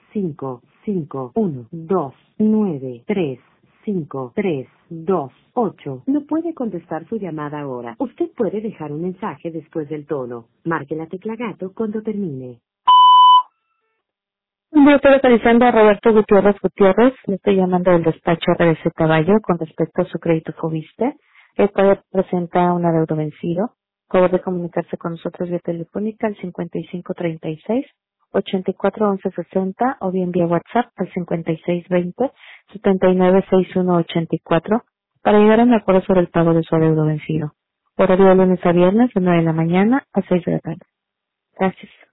5, 5, 1, 2, 9, 3, 5, 3, 2, 8. No puede contestar su llamada ahora. Usted puede dejar un mensaje después del tono. Marque la tecla gato cuando termine. Yo estoy localizando a Roberto Gutiérrez. Le estoy llamando del despacho RBC Caballo con respecto a su crédito Fobiste, el cual presenta un adeudo vencido. Favor de comunicarse con nosotros vía telefónica al 5536-841160 o bien vía WhatsApp al 5620-796184 para llegar a un acuerdo sobre el pago de su adeudo vencido. Horario de lunes a viernes de 9 de la mañana a 6 de la tarde. Gracias.